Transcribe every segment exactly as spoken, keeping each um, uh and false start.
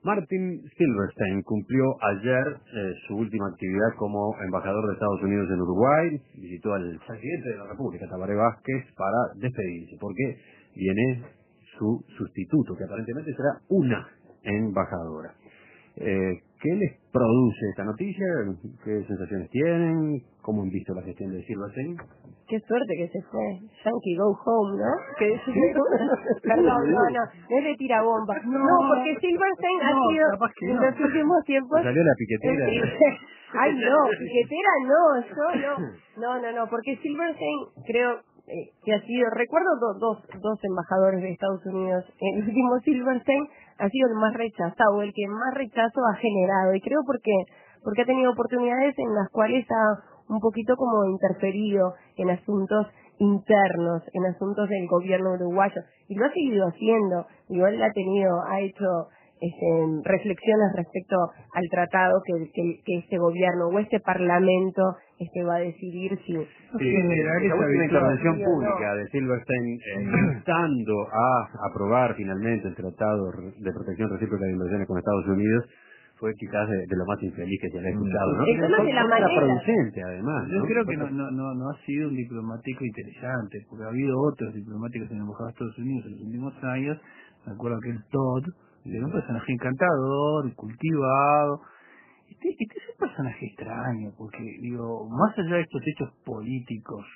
Martin Silverstein cumplió ayer eh, su última actividad como embajador de Estados Unidos en Uruguay. Visitó al presidente de la República, Tabaré Vázquez, para despedirse, porque viene su sustituto, que aparentemente será una embajadora. Eh, ¿Qué les produce esta noticia? ¿Qué sensaciones tienen? ¿Cómo han visto la gestión de Silverstein? Qué suerte que se fue. Yankee go home, ¿no? Que Perdón, no, no, no es de tirabombas. No, no, porque Silverstein no, ha sido en los no. últimos tiempos. Salió la piquetera. Ay, no, piquetera no, yo no. No, no, no, porque Silverstein creo eh, que ha sido, recuerdo do, dos, dos embajadores de Estados Unidos. El último Silverstein ha sido el más rechazado, el que más rechazo ha generado. Y creo porque, porque ha tenido oportunidades en las cuales ha un poquito como interferido en asuntos internos, en asuntos del gobierno uruguayo, y lo ha seguido haciendo. Igual ha tenido, ha hecho este, reflexiones respecto al tratado que, que, que este gobierno o este parlamento este va a decidir si... Sí, esa última intervención pública de Silverstein eh, instando a aprobar finalmente el Tratado de Protección Recíproca de Inversiones con Estados Unidos fue quizás de, de lo más infeliz que se le ha escuchado, ¿no? Eso es de la manera. Además, Yo ¿no? creo que no, no, no, no ha sido un diplomático interesante, porque ha habido otros diplomáticos en la Embajada de Estados Unidos en los últimos años. Me acuerdo que el Todd era un personaje encantador, cultivado. Este, este es un personaje extraño, porque, digo, más allá de estos hechos políticos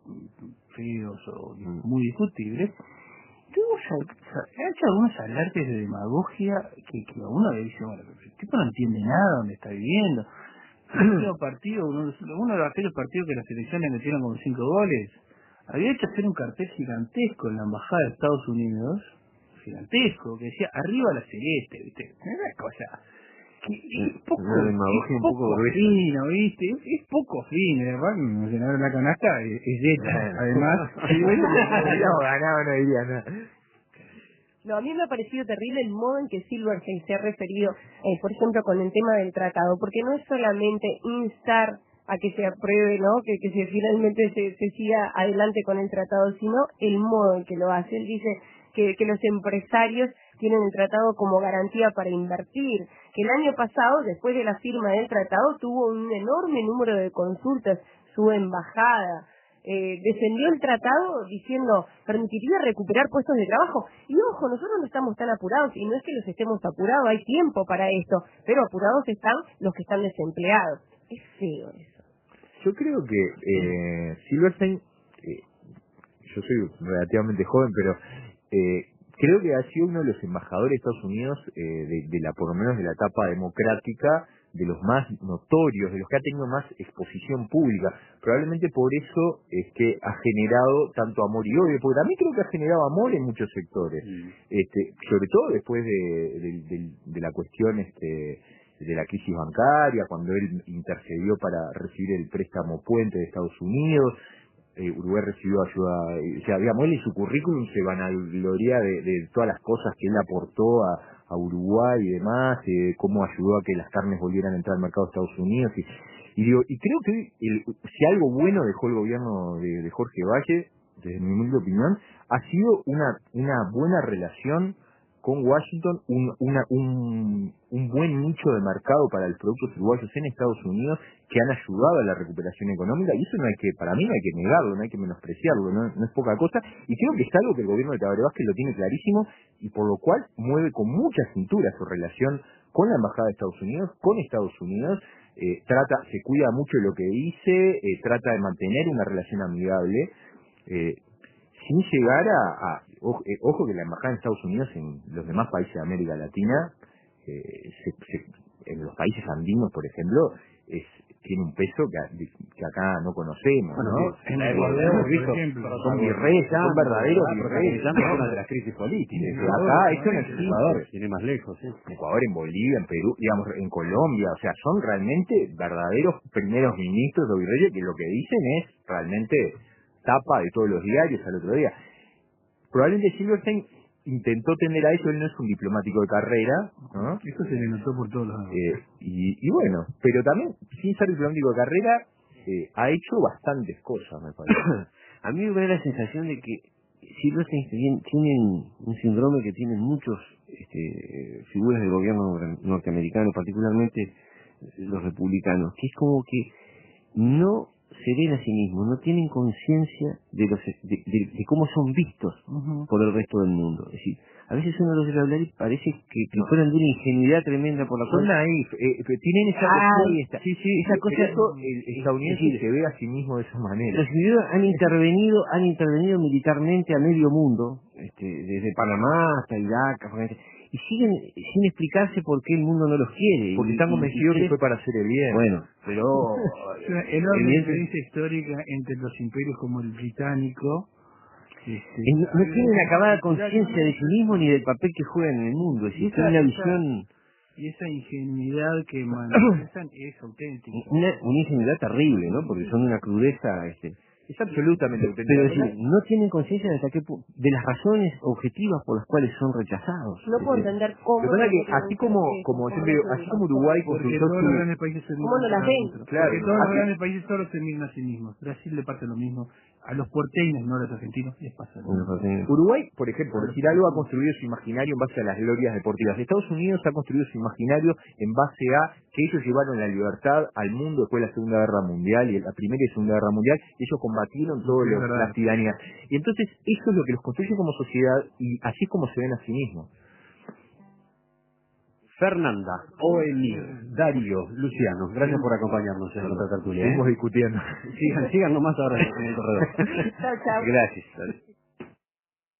feos o muy discutibles, tuvo ha hecho algunos alardes de demagogia que, que a uno le dice, bueno, el tipo no entiende nada donde está viviendo. El último partido, uno, uno de aquellos partidos que las elecciones metieron como cinco goles, había hecho hacer un cartel gigantesco en la embajada de Estados Unidos, gigantesco, que decía arriba la celeste, ¿viste? Una cosa que es poco, una demagogia es un poco poco fino, ¿viste? Es, es poco fino, ¿verdad? Me llenaron la canasta, es, es Jetta, además. Si hubiéramos ganado no diría nada. No, a mí me ha parecido terrible el modo en que Silverstein se ha referido, eh, por ejemplo, con el tema del tratado, porque no es solamente instar a que se apruebe, ¿no? Que, que se finalmente se, se siga adelante con el tratado, sino el modo en que lo hace. Él dice que, que los empresarios tienen el tratado como garantía para invertir, que el año pasado, después de la firma del tratado, tuvo un enorme número de consultas su embajada. Eh, defendió el tratado diciendo permitiría recuperar puestos de trabajo, y ojo, nosotros no estamos tan apurados, y no es que los estemos apurados, hay tiempo para esto, pero apurados están los que están desempleados. Es feo eso. Yo creo que eh, Silverstein, eh, yo soy relativamente joven, pero eh, creo que ha sido uno de los embajadores de Estados Unidos, eh, de, de la por lo menos de la etapa democrática, de los más notorios, de los que ha tenido más exposición pública. Probablemente por eso es que ha generado tanto amor y odio, porque también creo que ha generado amor en muchos sectores, mm. este, sobre todo después de, de, de, de la cuestión este, de la crisis bancaria, cuando él intercedió para recibir el préstamo puente de Estados Unidos. eh, Uruguay recibió ayuda, eh, o sea, digamos, él en su currículum se vanagloria de, de todas las cosas que él aportó a a Uruguay y demás, eh, cómo ayudó a que las carnes volvieran a entrar al mercado de Estados Unidos, y, y digo, y creo que el, si algo bueno dejó el gobierno de, de Jorge Valle, desde mi humilde opinión, ha sido una una buena relación con Washington, un, una, un, un buen nicho de mercado para los productos uruguayos en Estados Unidos, que han ayudado a la recuperación económica, y eso no hay que, para mí no hay que negarlo, no hay que menospreciarlo, no, no es poca cosa, y creo que es algo que el gobierno de Tabaré Vázquez lo tiene clarísimo, y por lo cual mueve con mucha cintura su relación con la Embajada de Estados Unidos, con Estados Unidos, eh, trata, se cuida mucho de lo que dice, eh, trata de mantener una relación amigable, eh, sin llegar a, a ojo, eh, ojo que la embajada de Estados Unidos en los demás países de América Latina, eh, se, se, en los países andinos, por ejemplo, es tiene un peso que, que acá no conocemos, bueno, ¿no? Sí, en Ecuador, hemos visto, son virreyes, son verdaderos virreyes, ¿no? Una de las crisis políticas. Sí, acá esto no existe. Ecuador, tiene más lejos, ¿sí? En Ecuador, en Bolivia, en Perú, digamos, en Colombia, o sea, son realmente verdaderos primeros ministros o virreyes que lo que dicen es realmente tapa de todos los diarios al otro día. Probablemente Silverstein intentó tender a eso, él no es un diplomático de carrera, ¿no? Eso se le notó por todos lados. Eh, y, y bueno, pero también, sin ser diplomático de carrera, eh, ha hecho bastantes cosas, me parece. A mí me da la sensación de que Silverstein tienen un síndrome que tienen muchos este, figuras del gobierno norteamericano, particularmente los republicanos, que es como que no se ven a sí mismos, no tienen conciencia de, los, de, de, de cómo son vistos uh-huh. por el resto del mundo. Es decir, a veces uno los ve hablar y parece que, que no. fueran de una ingenuidad tremenda por la Son cual... naif, eh, tienen esa ah, cosa, sí, sí, esa cosa eso, el estadounidense decir, se ve a sí mismo de esa manera. Los individuos han intervenido, han intervenido militarmente a medio mundo, este, desde Panamá hasta Irak, Afganistán, y siguen sin explicarse por qué el mundo no los quiere. Porque y, están y, convencidos y, que fue para hacer el bien. Bueno, pero... Es una enorme diferencia histórica entre los imperios como el británico. Este, no, no tienen acabada conciencia de sí mismos ni del papel que juegan en el mundo. Es decir, una visión... Y esa ingenuidad que manifiestan es auténtica. Una, una ingenuidad terrible, ¿no? Porque son una crudeza... este Es absolutamente auténtica. Pero es decir, no tienen conciencia de, hasta qué de las razones objetivas por las cuales son rechazados. No puedo entender cómo... Lo que pasa es que así como, como siempre, así como Uruguay construyó todos su... los grandes países se ¿Cómo no las ven? Claro, porque todos los grandes países solo se miran a sí mismos. Brasil le pasa lo mismo. A los porteños, no a los argentinos, les pasa lo mismo. Uruguay, por ejemplo, por decir algo, ha construido su imaginario en base a las glorias deportivas. Estados Unidos ha construido su imaginario en base a que ellos llevaron la libertad al mundo después de la Segunda Guerra Mundial y la Primera y Segunda Guerra Mundial. Ellos combatieron todas sí, las tiranías. Y entonces eso es lo que los construye como sociedad y así es como se ven a sí mismos. Fernanda, Oemir, Darío, Luciano, gracias por acompañarnos en esta tertulia. Seguimos ¿eh? discutiendo. Sigan, sigan nomás ahora en el corredor. Chao, chao. Gracias.